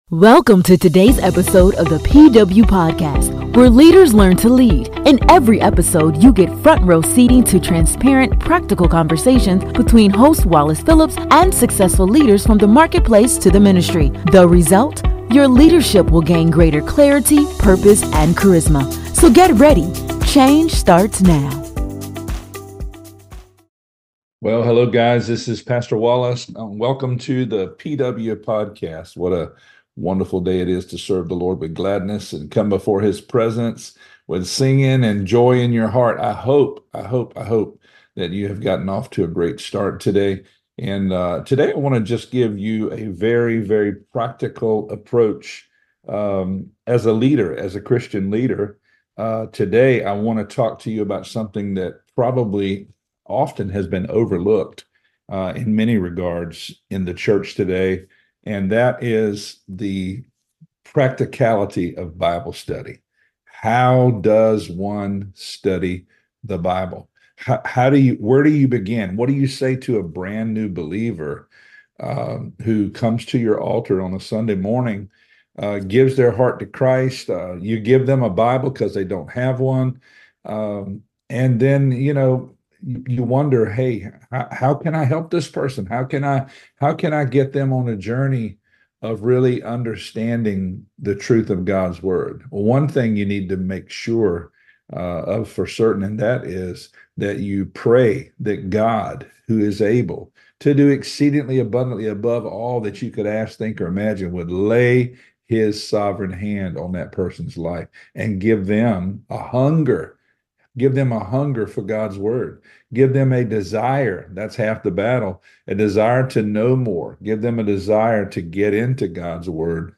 Welcome to today's episode of the PW Podcast, where leaders learn to lead. In every episode, you get front row seating to transparent, practical conversations between host Wallace Phillips and successful leaders from the marketplace to the ministry. The result? Your leadership will gain greater clarity, purpose, and charisma. So get ready. Change starts now. Well, hello, guys. This is Pastor Wallace. Welcome to the PW Podcast. What a wonderful day it is to serve the Lord with gladness and come before his presence with singing and joy in your heart. I hope that you have gotten off to a great start today. And today I want to just give you a very, very practical approach as a leader, as a Christian leader. Today I want to talk to you about something that probably often has been overlooked in many regards in the church today. And that is the practicality of Bible study. How does one study the Bible? Where do you begin? What do you say to a brand new believer who comes to your altar on a Sunday morning, gives their heart to Christ? You give them a Bible because they don't have one. And then, you wonder, hey, how can I help this person? How can I get them on a journey of really understanding the truth of God's word? Well, one thing you need to make sure of for certain, and that is that you pray that God, who is able to do exceedingly abundantly above all that you could ask, think, or imagine, would lay his sovereign hand on that person's life and give them a hunger. Give them a hunger for God's word. Give them a desire. That's half the battle. A desire to know more. Give them a desire to get into God's word.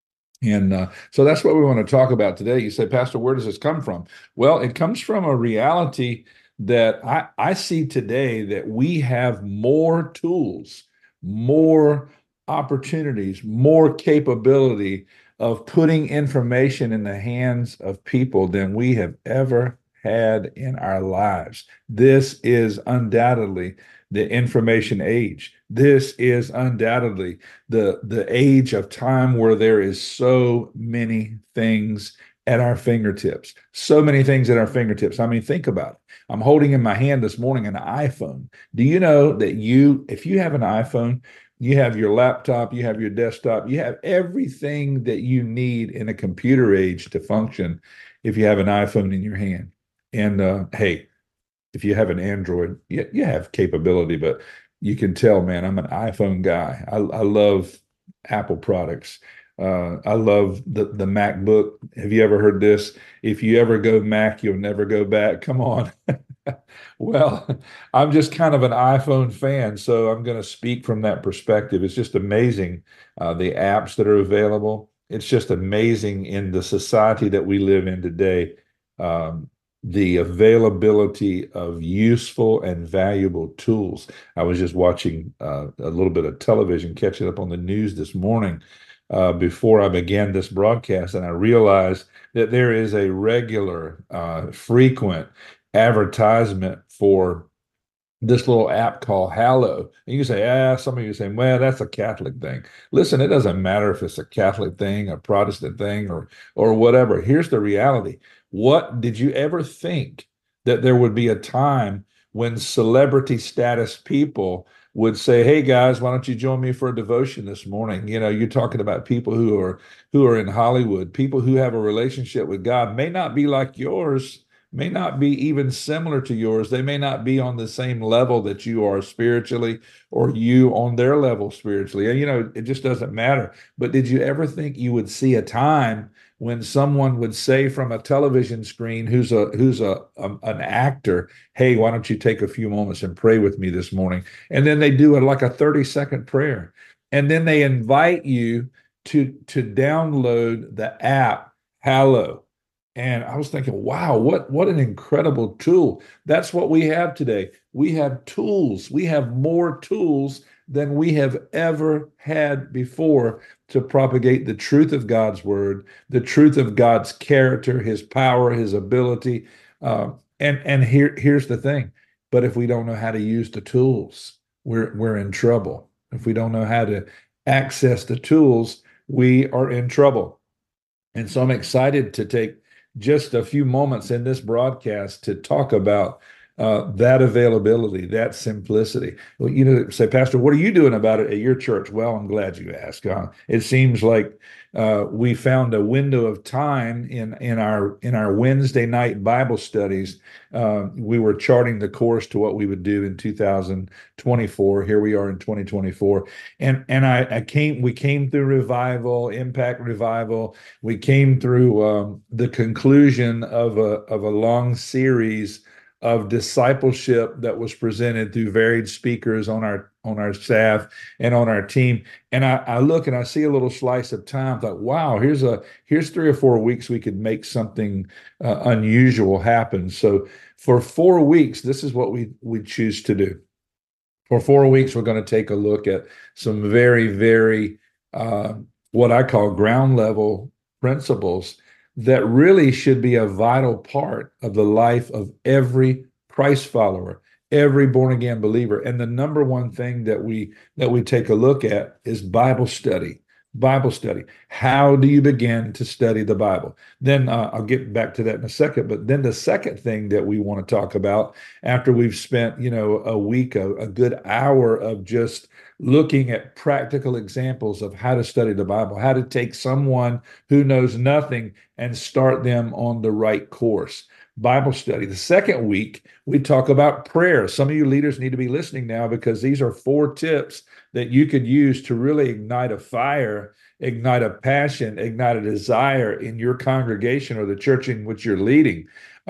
And so that's what we want to talk about today. You say, Pastor, where does this come from? Well, it comes from a reality that I see today, that we have more tools, more opportunities, more capability of putting information in the hands of people than we have ever had in our lives. This is undoubtedly the information age. This is undoubtedly the age of time where there is so many things at our fingertips. So many things at our fingertips. I mean, think about it. I'm holding in my hand this morning an iPhone. Do you know that if you have an iPhone, you have your laptop, you have your desktop, you have everything that you need in a computer age to function if you have an iPhone in your hand. And hey, if you have an Android, you have capability, but you can tell, man, I'm an iPhone guy. I love Apple products. I love the MacBook. Have you ever heard this? If you ever go Mac, you'll never go back. Come on. Well, I'm just kind of an iPhone fan, so I'm going to speak from that perspective. It's just amazing, the apps that are available. It's just amazing in the society that we live in today. The availability of useful and valuable tools. I was just watching a little bit of television, catching up on the news this morning before I began this broadcast, and I realized that there is a regular, frequent advertisement for this little app called Hallow. And you say, some of you say, well, that's a Catholic thing. Listen, it doesn't matter if it's a Catholic thing, a Protestant thing, or whatever. Here's the reality. What did you ever think that there would be a time when celebrity status people would say, hey guys, why don't you join me for a devotion this morning? You're talking about people who are in Hollywood, people who have a relationship with God, may not be like yours, may not be even similar to yours. They may not be on the same level that you are spiritually, or you on their level spiritually. And, it just doesn't matter. But did you ever think you would see a time when someone would say from a television screen, who's an actor, hey, why don't you take a few moments and pray with me this morning? And then they do like a 30-second prayer. And then they invite you to download the app Hallow. And I was thinking, wow, what an incredible tool. That's what we have today. We have tools. We have more tools than we have ever had before to propagate the truth of God's word, the truth of God's character, his power, his ability. And here's the thing. But if we don't know how to use the tools, we're in trouble. If we don't know how to access the tools, we are in trouble. And so I'm excited to take just a few moments in this broadcast to talk about that availability, that simplicity. Well, say, Pastor, what are you doing about it at your church? Well, I'm glad you asked. It seems like we found a window of time in our Wednesday night Bible studies. We were charting the course to what we would do in 2024. Here we are in 2024, and we came through revival, impact revival. We came through the conclusion of a long series of discipleship that was presented through varied speakers on our staff and on our team. And I look and I see a little slice of time. Thought, wow, here's 3 or 4 weeks we could make something unusual happen. So for 4 weeks, this is what we choose to do. For 4 weeks, we're going to take a look at some very, very what I call ground level principles that really should be a vital part of the life of every Christ follower, every born again believer. And the number one thing that we take a look at is Bible study. Bible study. How do you begin to study the Bible? Then I'll get back to that in a second. But then the second thing that we want to talk about after we've spent, a week, a good hour of just looking at practical examples of how to study the Bible, how to take someone who knows nothing and start them on the right course. Bible study. The second week, we talk about prayer. Some of you leaders need to be listening now, because these are 4 tips that you could use to really ignite a fire, ignite a passion, ignite a desire in your congregation or the church in which you're leading.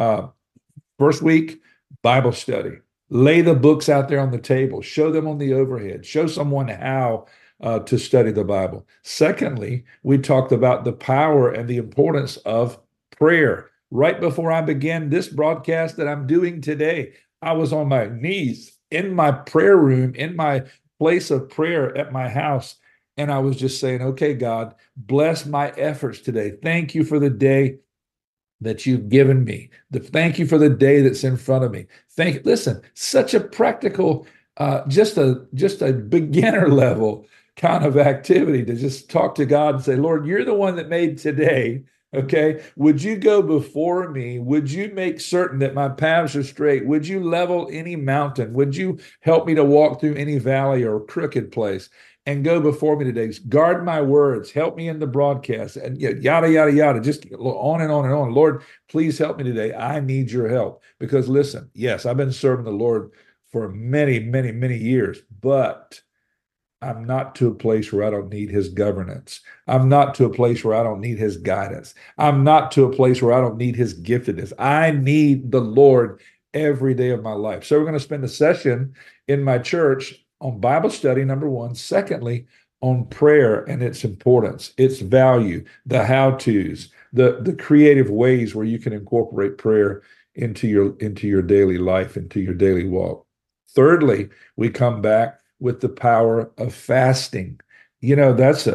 First week, Bible study. Lay the books out there on the table. Show them on the overhead. Show someone how to study the Bible. Secondly, we talked about the power and the importance of prayer. Right before I began this broadcast that I'm doing today, I was on my knees in my prayer room, in my place of prayer at my house. And I was just saying, okay, God, bless my efforts today. Thank you for the day that you've given me. Thank you for the day that's in front of me. Listen, such a practical, just a beginner level kind of activity to just talk to God and say, Lord, you're the one that made today. Okay. Would you go before me? Would you make certain that my paths are straight? Would you level any mountain? Would you help me to walk through any valley or crooked place? And go before me today. Guard my words. Help me in the broadcast. And yada, yada, yada. Just on and on and on. Lord, please help me today. I need your help. Because listen, yes, I've been serving the Lord for many, many, many years, but I'm not to a place where I don't need his governance. I'm not to a place where I don't need his guidance. I'm not to a place where I don't need his giftedness. I need the Lord every day of my life. So we're going to spend a session in my church on Bible study, number one. Secondly, on prayer and its importance, its value, the how-tos, the creative ways where you can incorporate prayer into your daily life, into your daily walk. Thirdly, we come back with the power of fasting. That's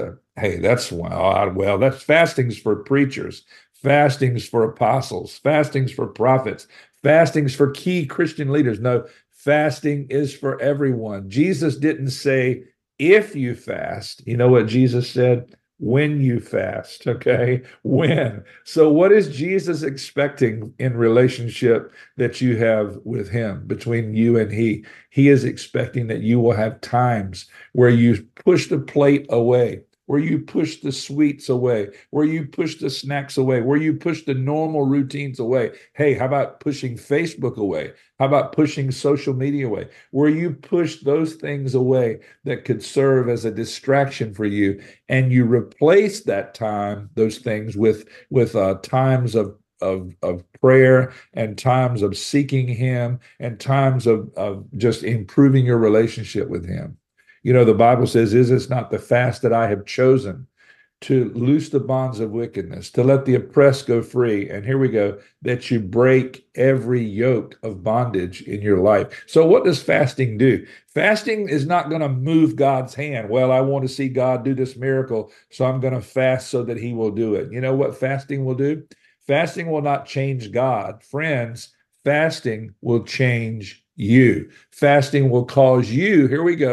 fasting's for preachers, fasting's for apostles, fasting's for prophets, fasting's for key Christian leaders. No, fasting is for everyone. Jesus didn't say, if you fast. You know what Jesus said? When you fast, okay? When. So what is Jesus expecting in relationship that you have with him, between you and he? He is expecting that you will have times where you push the plate away, where you push the sweets away, where you push the snacks away, where you push the normal routines away. Hey, how about pushing Facebook away? How about pushing social media away? Where you push those things away that could serve as a distraction for you, and you replace those things with times of prayer and times of seeking him and times of just improving your relationship with him. The Bible says, is this not the fast that I have chosen, to loose the bonds of wickedness, to let the oppressed go free? And here we go, that you break every yoke of bondage in your life. So what does fasting do? Fasting is not going to move God's hand. Well, I want to see God do this miracle, so I'm going to fast so that he will do it. You know what fasting will do? Fasting will not change God. Friends, fasting will change you. Fasting will cause you, here we go,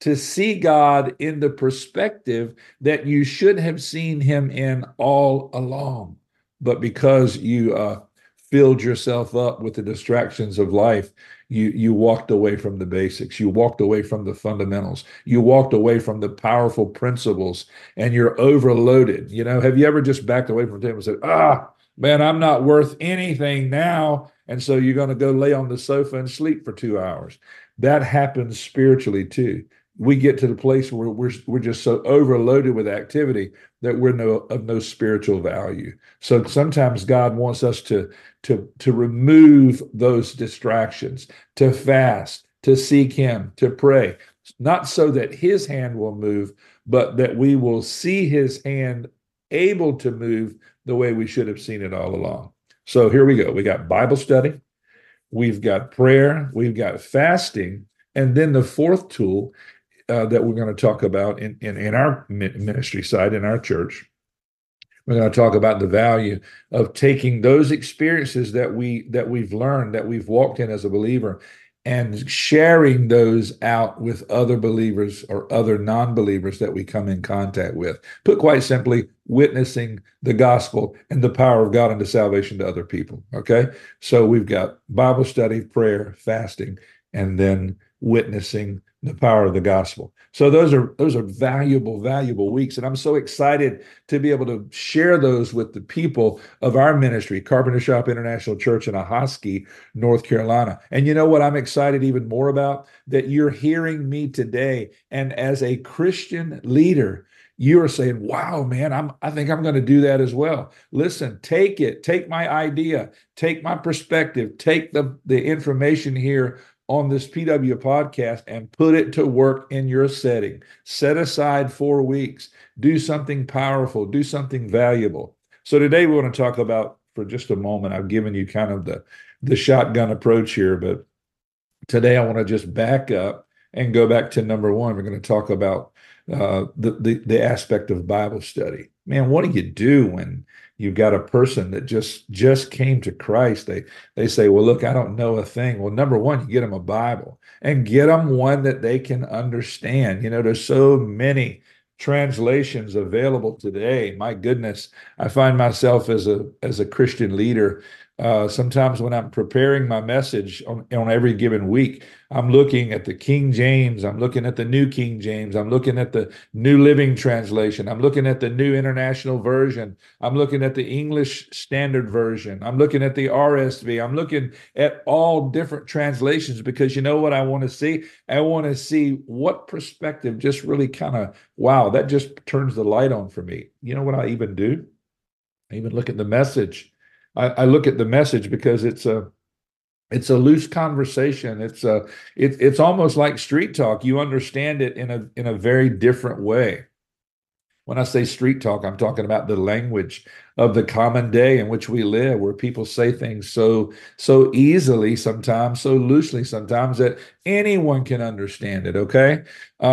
to see God in the perspective that you should have seen him in all along. But because you filled yourself up with the distractions of life, you walked away from the basics. You walked away from the fundamentals. You walked away from the powerful principles, and you're overloaded. Have you ever just backed away from the table and said, man, I'm not worth anything now. And so you're going to go lay on the sofa and sleep for 2 hours. That happens spiritually too. We get to the place where we're just so overloaded with activity that we're of no spiritual value. So sometimes God wants us to remove those distractions, to fast, to seek him, to pray, not so that his hand will move, but that we will see his hand able to move the way we should have seen it all along. So here we go. We got Bible study, we've got prayer, we've got fasting, and then the fourth tool that we're going to talk about in our ministry side, in our church, we're going to talk about the value of taking those experiences that we've learned, that we've walked in as a believer, and sharing those out with other believers or other non-believers that we come in contact with. Put quite simply, witnessing the gospel and the power of God unto salvation to other people. Okay? So we've got Bible study, prayer, fasting, and then witnessing the power of the gospel. So those are valuable weeks. And I'm so excited to be able to share those with the people of our ministry, Carpenter Shop International Church in Ahoskie, North Carolina. And you know what I'm excited even more about? That you're hearing me today. And as a Christian leader, you are saying, wow, man, I think I'm going to do that as well. Listen, take my idea, take my perspective, take the information here on this PW podcast and put it to work in your setting. Set aside 4 weeks. Do something powerful. Do something valuable. So today we want to talk about, for just a moment, I've given you kind of the shotgun approach here, but today I want to just back up and go back to number one. We're going to talk about the aspect of Bible study. Man, what do you do when you've got a person that just came to Christ? They say, well, look, I don't know a thing. Well, number one, you get them a Bible and get them one that they can understand. There's so many translations available today. My goodness, I find myself as a Christian leader, sometimes when I'm preparing my message on every given week, I'm looking at the King James, I'm looking at the New King James, I'm looking at the New Living Translation, I'm looking at the New International Version, I'm looking at the English Standard Version, I'm looking at the RSV, I'm looking at all different translations, because you know what I want to see? I want to see what perspective just really kind of, wow, that just turns the light on for me. You know what I even do? I even look at the message. I look at the message because it's a loose conversation. It's almost like street talk. You understand it in a very different way. When I say street talk, I'm talking about the language of the common day in which we live, where people say things so easily sometimes, so loosely sometimes, that anyone can understand it. Okay,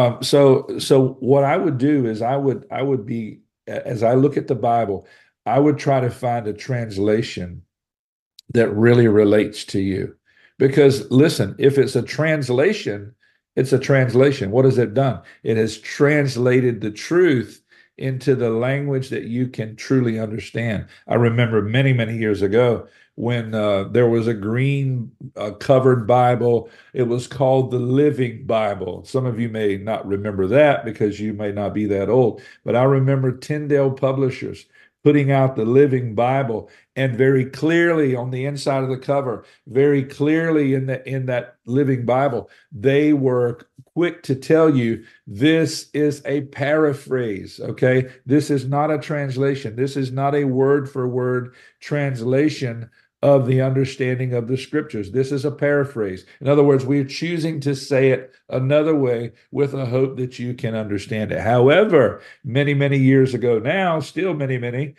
so what I would do is I would be, as I look at the Bible, I would try to find a translation that really relates to you. Because listen, if it's a translation, it's a translation. What has it done? It has translated the truth into the language that you can truly understand. I remember many, many years ago when there was a green covered Bible. It was called the Living Bible. Some of you may not remember that because you may not be that old, but I remember Tyndale Publishers putting out the Living Bible, and very clearly on the inside of the cover, very clearly in that Living Bible, they were quick to tell you this is a paraphrase. Okay, this is not a translation. This is not a word for word translation of the understanding of the scriptures. This is a paraphrase. In other words, we're choosing to say it another way with a hope that you can understand it. However, many, many years ago now, still many,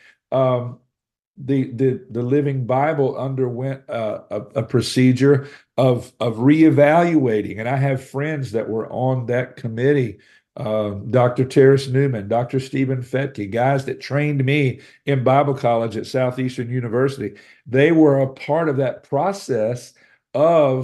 the Living Bible underwent a procedure of reevaluating. And I have friends that were on that committee, Dr. Terrace Newman, Dr. Stephen Fetke, guys that trained me in Bible college at Southeastern University. They were a part of that process of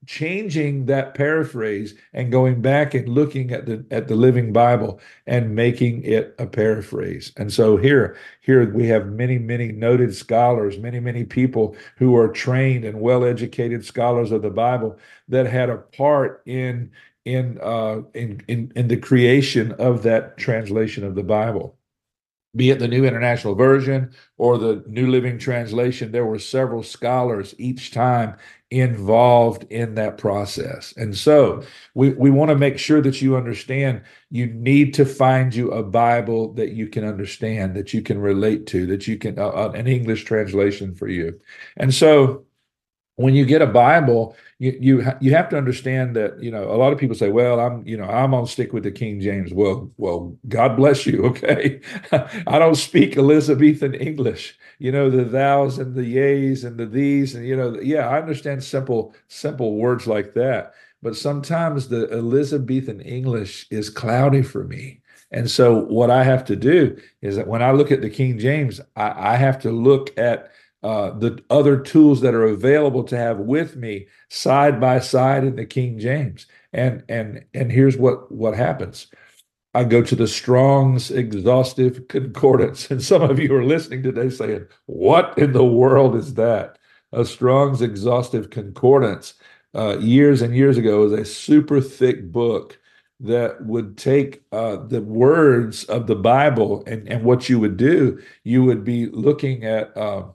changing that paraphrase and going back and looking at the Living Bible and making it a paraphrase. And so here we have many noted scholars, many people who are trained and well-educated scholars of the Bible that had a part in the creation of that translation of the Bible. Be it the New International Version or the New Living Translation, there were several scholars each time involved in that process. And so we want to make sure that you understand you need to find you a Bible that you can understand, that you can relate to, that you can, an English translation for you. And so when you get a Bible, you have to understand that, a lot of people say, well, I'm gonna stick with the King James. Well, God bless you. Okay. I don't speak Elizabethan English, the thous and the yeas and the these, and yeah, I understand simple words like that. But sometimes the Elizabethan English is cloudy for me. And so what I have to do is that when I look at the King James, I have to look at the other tools that are available to have with me side by side in the King James. And here's what happens. I go to the Strong's Exhaustive Concordance. And some of you are listening today saying, what in the world is that? A Strong's Exhaustive Concordance, years and years ago, was a super thick book that would take the words of the Bible, and what you would do, you would be looking at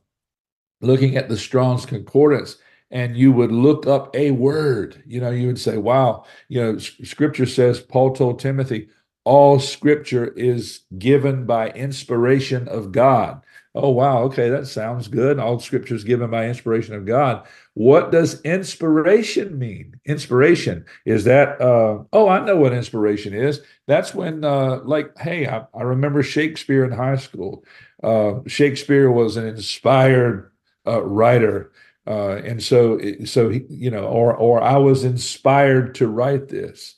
the Strong's Concordance, and you would look up a word. You would say, wow, Scripture says, Paul told Timothy, all Scripture is given by inspiration of God. Oh, wow, okay, that sounds good. All Scripture is given by inspiration of God. What does inspiration mean? Inspiration is that, I know what inspiration is. That's when, hey, I remember Shakespeare in high school. Shakespeare was an inspired writer, and so he, or I was inspired to write this,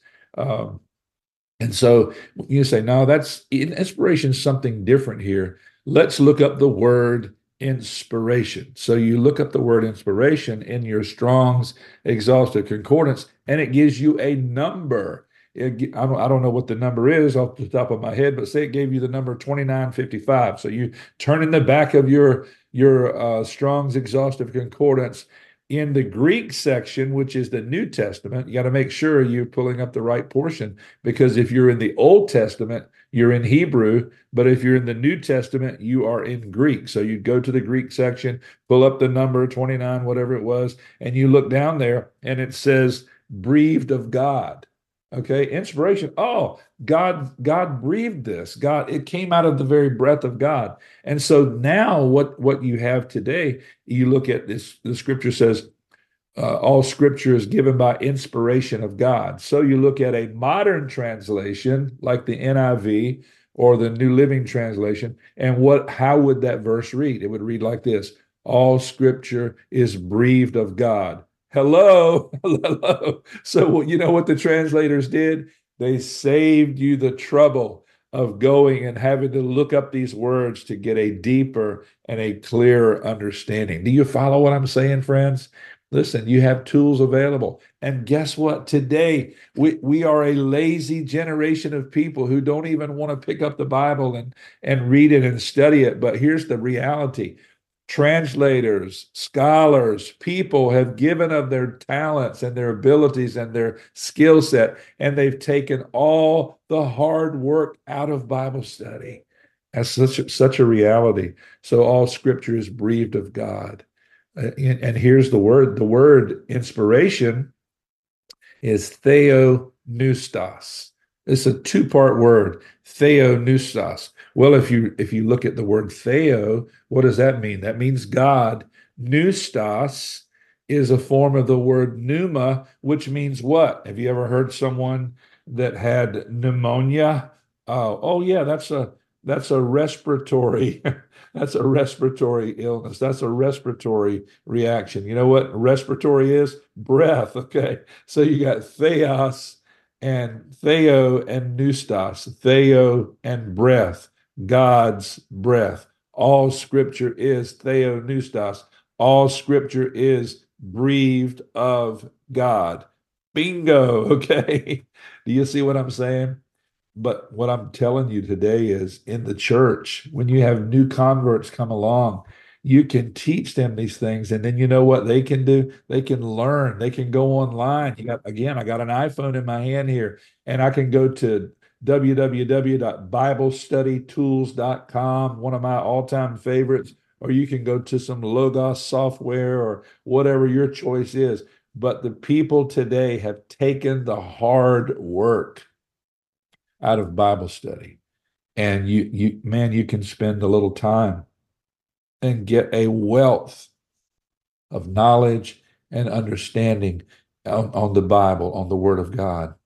and so you say, no, that's inspiration is something different here. Let's look up the word inspiration. So you look up the word inspiration in your Strong's Exhaustive Concordance, and it gives you a number. I don't know what the number is off the top of my head, but say it gave you the number 2955. So you turn in the back of your Strong's Exhaustive Concordance. In the Greek section, which is the New Testament, you got to make sure you're pulling up the right portion, because if you're in the Old Testament, you're in Hebrew, but if you're in the New Testament, you are in Greek. So you go to the Greek section, pull up the number 29, whatever it was, and you look down there, and it says, breathed of God. Okay, inspiration. Oh, God breathed this. It came out of the very breath of God. And so now what you have today, you look at this, the Scripture says, all Scripture is given by inspiration of God. So you look at a modern translation like the NIV or the New Living Translation, and how would that verse read? It would read like this: all Scripture is breathed of God. Hello. So you know what the translators did? They saved you the trouble of going and having to look up these words to get a deeper and a clearer understanding. Do you follow what I'm saying, friends? Listen, you have tools available. And guess what? Today, we are a lazy generation of people who don't even want to pick up the Bible and read it and study it. But here's the reality. Translators, scholars, people have given of their talents and their abilities and their skill set, and they've taken all the hard work out of Bible study. That's such a reality. So all Scripture is breathed of God. And here's the word. The word inspiration is theopneustos. It's a two-part word, theopneustos. Well, if you look at the word theo, what does that mean? That means God. Pneustos is a form of the word pneuma, which means what? Have you ever heard someone that had pneumonia? Oh yeah, that's a respiratory that's a respiratory illness. That's a respiratory reaction. You know what respiratory is? Breath. Okay, so you got theos and theo and pneustos, theo and breath, God's breath. All Scripture is theopneustos. All Scripture is breathed of God. Bingo. Okay. Do you see what I'm saying? But what I'm telling you today is in the church, when you have new converts come along, you can teach them these things. And then you know what they can do? They can learn. They can go online. I got an iPhone in my hand here, and I can go to www.biblestudytools.com, one of my all-time favorites, or you can go to some Logos software or whatever your choice is. But the people today have taken the hard work out of Bible study. And you can spend a little time and get a wealth of knowledge and understanding on the Bible, on the Word of God.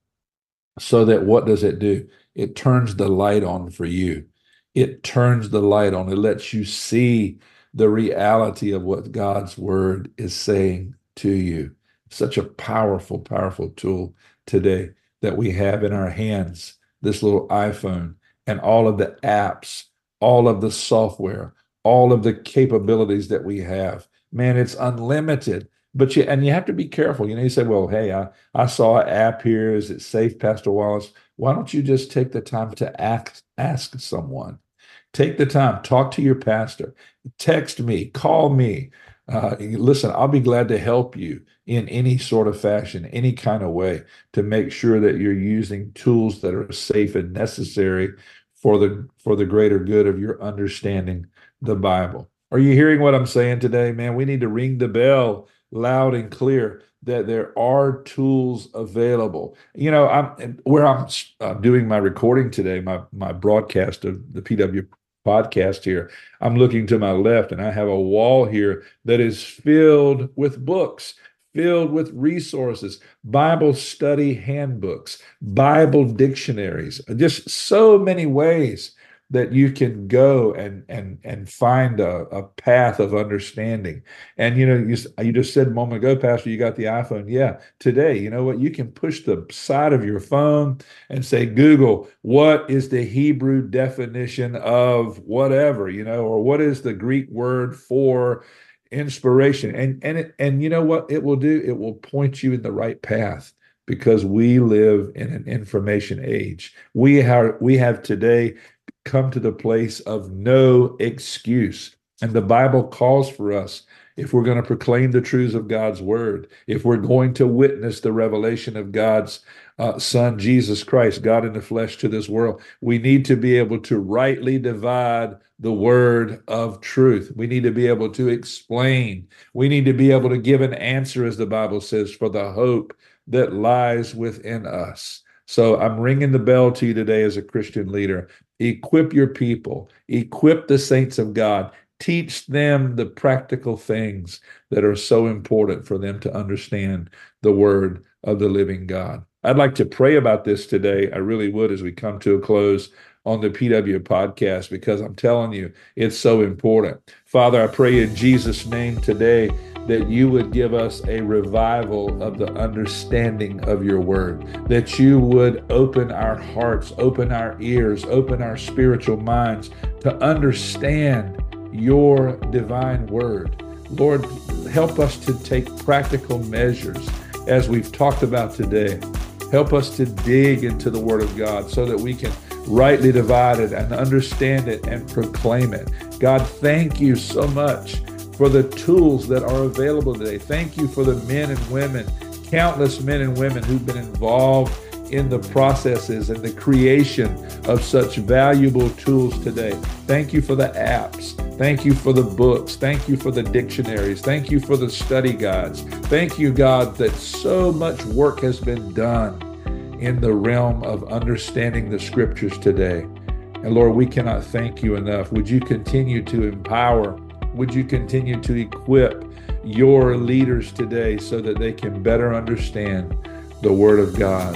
So that what does it do? It turns the light on for you. It turns the light on. It lets you see the reality of what God's Word is saying to you. Such a powerful, powerful tool today that we have in our hands, this little iPhone, and all of the apps, all of the software, all of the capabilities that we have. Man, it's unlimited. But you have to be careful. You say, well, hey, I saw an app here. Is it safe, Pastor Wallace? Why don't you just take the time to ask someone? Take the time, talk to your pastor, text me, call me. Listen, I'll be glad to help you in any sort of fashion, any kind of way, to make sure that you're using tools that are safe and necessary for the greater good of your understanding the Bible. Are you hearing what I'm saying today, man? We need to ring the bell loud and clear that there are tools available. I'm doing my recording today, my broadcast of the PW podcast here. I'm looking to my left, and I have a wall here that is filled with books, filled with resources, Bible study handbooks, Bible dictionaries, just so many ways that you can go and find a path of understanding. And you just said a moment ago, Pastor, you got the iPhone. Yeah, today, you know what? You can push the side of your phone and say, Google, what is the Hebrew definition of whatever, or what is the Greek word for inspiration? And you know what it will do? It will point you in the right path, because we live in an information age. We have today come to the place of no excuse. And the Bible calls for us, if we're going to proclaim the truths of God's word, if we're going to witness the revelation of God's Son, Jesus Christ, God in the flesh, to this world, we need to be able to rightly divide the word of truth. We need to be able to explain. We need to be able to give an answer, as the Bible says, for the hope that lies within us. So I'm ringing the bell to you today as a Christian leader. Equip your people, equip the saints of God, teach them the practical things that are so important for them to understand the word of the living God. I'd like to pray about this today. I really would, as we come to a close on the PW podcast, because I'm telling you, it's so important. Father, I pray in Jesus' name today that you would give us a revival of the understanding of your word, that you would open our hearts, open our ears, open our spiritual minds to understand your divine word. Lord, help us to take practical measures as we've talked about today. Help us to dig into the word of God so that we can rightly divide it and understand it and proclaim it. God, thank you so much for the tools that are available today. Thank you for the men and women, countless men and women who've been involved in the processes and the creation of such valuable tools today. Thank you for the apps. Thank you for the books. Thank you for the dictionaries. Thank you for the study guides. Thank you, God, that so much work has been done in the realm of understanding the scriptures today. And Lord, we cannot thank you enough. Would you continue to empower? Would you continue to equip your leaders today so that they can better understand the word of God,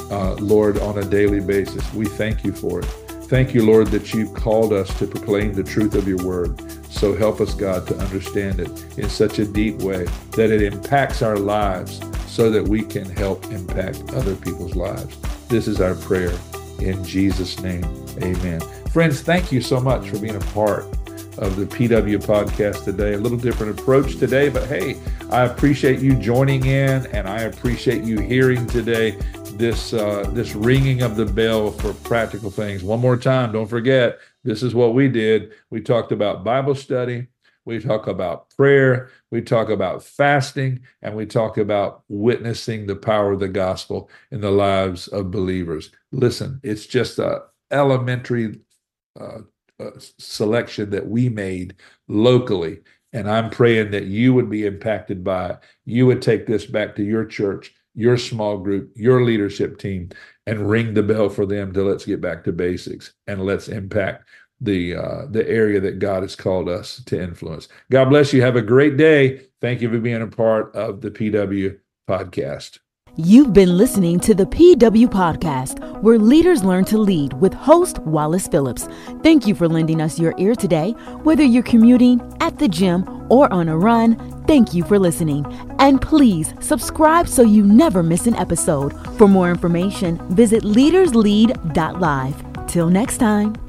Lord, on a daily basis? We thank you for it. Thank you, Lord, that you've called us to proclaim the truth of your word. So help us, God, to understand it in such a deep way that it impacts our lives so that we can help impact other people's lives. This is our prayer in Jesus' name. Amen. Friends, thank you so much for being a part of the PW podcast today. A little different approach today, but hey, I appreciate you joining in, and I appreciate you hearing today this ringing of the bell for practical things. One more time, don't forget, this is what we did. We talked about Bible study, we talk about prayer, we talk about fasting, and we talk about witnessing the power of the gospel in the lives of believers. Listen, it's just a elementary selection that we made locally, and I'm praying that you would be impacted by it. You would take this back to your church, your small group, your leadership team, and ring the bell for them to let's get back to basics and let's impact the area that God has called us to influence. God bless you. Have a great day. Thank you for being a part of the PW podcast. You've been listening to the PW Podcast, where leaders learn to lead, with host Wallace Phillips. Thank you for lending us your ear today. Whether you're commuting, at the gym, or on a run, thank you for listening. And please subscribe so you never miss an episode. For more information, visit leaderslead.live. Till next time.